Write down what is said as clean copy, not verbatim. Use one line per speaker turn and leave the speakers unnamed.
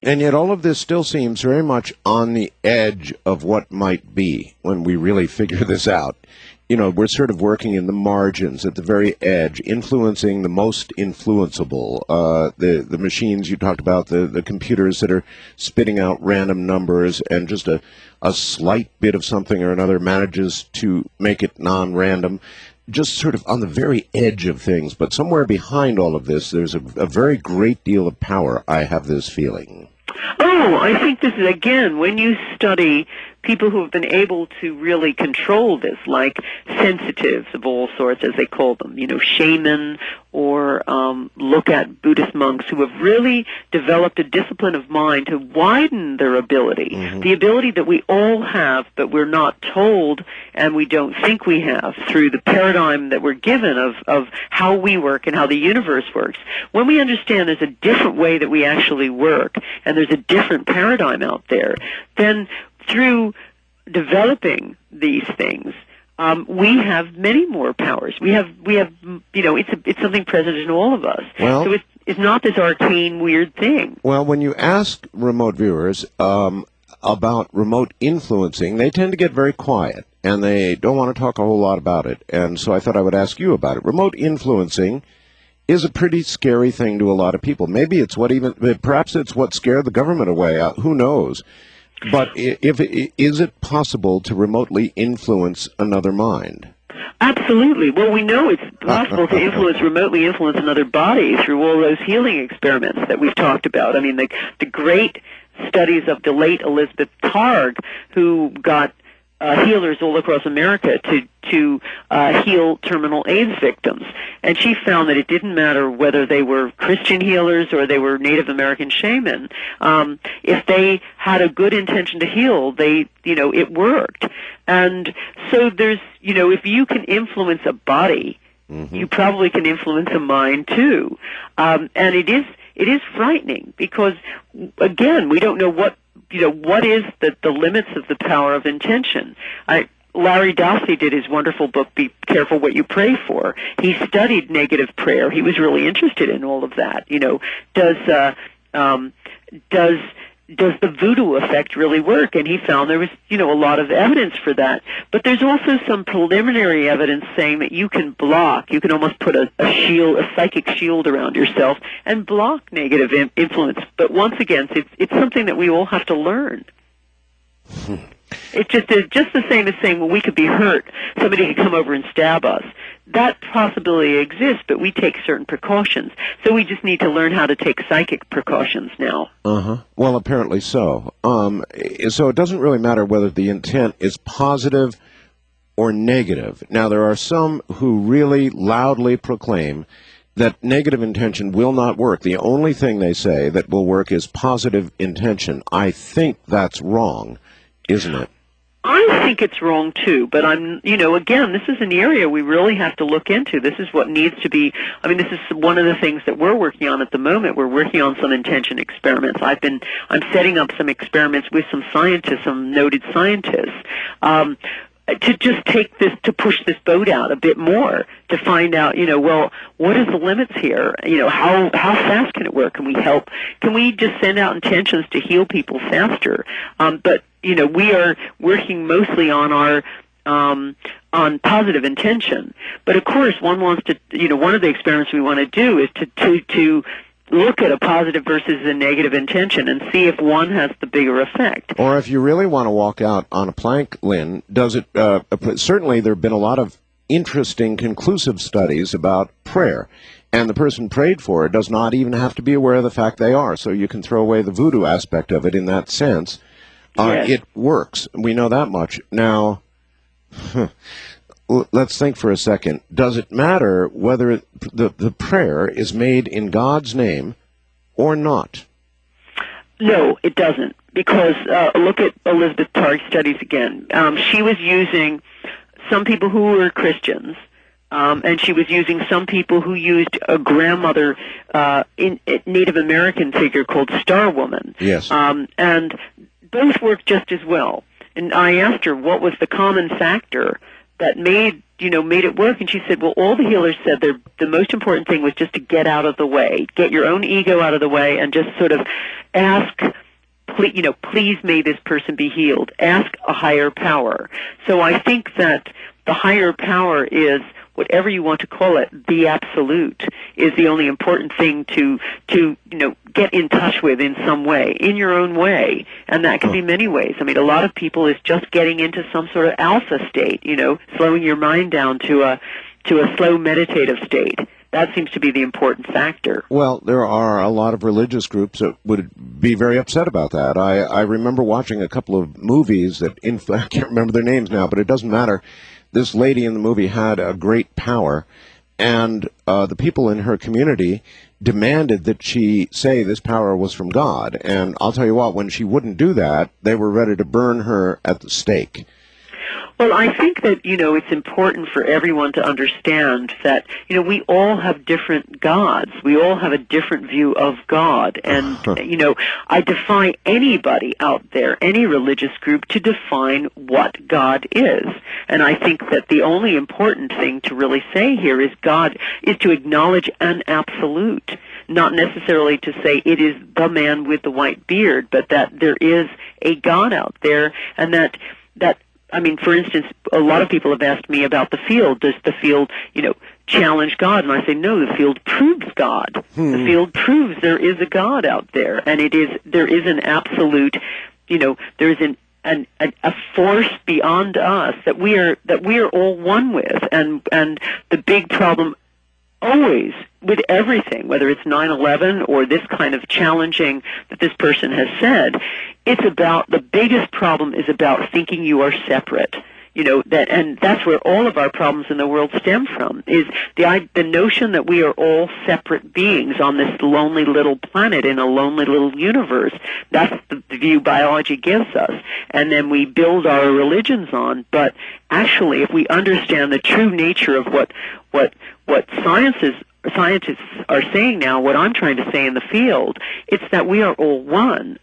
And yet all of this still seems very much on the edge of what might be when we really figure this out. You know, we're sort of working in the margins, at the very edge, influencing the most influenceable. The machines you talked about, the computers that are spitting out random numbers, and just a slight bit of something or another manages to make it non-random. Just sort of on the very edge of things. But somewhere behind all of this, there's a very great deal of power, I have this feeling.
Oh, I think this is, again, when you study people who have been able to really control this, like sensitives of all sorts, as they call them, you know, shaman, or look at Buddhist monks who have really developed a discipline of mind to widen their ability, the ability that we all have, but we're not told and we don't think we have through the paradigm that we're given of how we work and how the universe works. When we understand there's a different way that we actually work and there's a different paradigm out there, then through developing these things, we have many more powers. We have, you know, it's something present in all of us.
Well,
so it's not this arcane, weird thing.
Well, when you ask remote viewers about remote influencing, they tend to get very quiet, and they don't want to talk a whole lot about it. And so I thought I would ask you about it. Remote influencing is a pretty scary thing to a lot of people. Maybe it's perhaps it's what scared the government away. Who knows? But is it possible to remotely influence another mind?
Absolutely. Well, we know it's possible to remotely influence another body through all those healing experiments that we've talked about. I mean, the great studies of the late Elizabeth Targ, who got healers all across America to heal terminal AIDS victims. And she found that it didn't matter whether they were Christian healers or they were Native American shaman. If they had a good intention to heal, it worked. And so there's, if you can influence a body, you probably can influence a mind too. And it is frightening because, again, we don't know what is the limits of the power of intention. Larry Dossey did his wonderful book, Be Careful What You Pray For. He studied negative prayer. He was really interested in all of that. Does the voodoo effect really work? And he found there was, a lot of evidence for that. But there's also some preliminary evidence saying that you can almost put a psychic shield around yourself and block negative influence. But once again, it's something that we all have to learn. It's just the same as saying, well, we could be hurt. Somebody could come over and stab us. That possibility exists, but we take certain precautions. So we just need to learn how to take psychic precautions now.
Well, apparently so. So it doesn't really matter whether the intent is positive or negative. Now, there are some who really loudly proclaim that negative intention will not work. The only thing they say that will work is positive intention. I think that's wrong, isn't it?
I think it's wrong, too, but again, this is an area we really have to look into. This is what needs to be, this is one of the things that we're working on at the moment. We're working on some intention experiments. I'm setting up some experiments with some scientists, some noted scientists, to just to push this boat out a bit more, to find out, what is the limits here? How fast can it work? Can we help? Can we just send out intentions to heal people faster? But we are working mostly on our on positive intention. But of course, one wants to, one of the experiments we want to do is to look at a positive versus a negative intention and see if one has the bigger effect.
Or if you really want to walk out on a plank, Lynn, does it? Certainly, there have been a lot of interesting, conclusive studies about prayer. And the person prayed for does not even have to be aware of the fact they are. So you can throw away the voodoo aspect of it in that sense.
Yes.
It works. We know that much. Now, let's think for a second. Does it matter whether the prayer is made in God's name or not?
No, it doesn't. Because look at Elizabeth Targ's studies again. She was using some people who were Christians, and she was using some people who used a grandmother, Native American figure called Star Woman.
Yes.
And both worked just as well. And I asked her what was the common factor that made it work. And she said, well, all the healers said the most important thing was just to get out of the way, get your own ego out of the way, and just sort of ask, please may this person be healed. Ask a higher power. So I think that the higher power is, whatever you want to call it, the absolute, is the only important thing to get in touch with in some way, in your own way. And that can be many ways. I mean, a lot of people is just getting into some sort of alpha state, slowing your mind down to a slow meditative state. That seems to be the important factor.
Well, there are a lot of religious groups that would be very upset about that. I remember watching a couple of movies that, I can't remember their names now, but it doesn't matter. This lady in the movie had a great power, and the people in her community demanded that she say this power was from God. And I'll tell you what, when she wouldn't do that, they were ready to burn her at the stake.
Well, I think that, it's important for everyone to understand that, we all have different gods. We all have a different view of God. And, I defy anybody out there, any religious group, to define what God is. And I think that the only important thing to really say here is God is to acknowledge an absolute, not necessarily to say it is the man with the white beard, but that there is a God out there, and that I mean, for instance, a lot of people have asked me about the field. Does the field, challenge God? And I say, no, the field proves God. The field proves there is a God out there, and there is an absolute, there is a force beyond us that we are all one with, and the big problem always with everything, whether it's 9/11 or this kind of challenging that this person has said, the biggest problem is about thinking you are separate. And that's where all of our problems in the world stem from, is the notion that we are all separate beings on this lonely little planet in a lonely little universe. That's the view biology gives us. And then we build our religions on. But actually, if we understand the true nature of what scientists are saying now, what I'm trying to say in the field, it's that we are all one.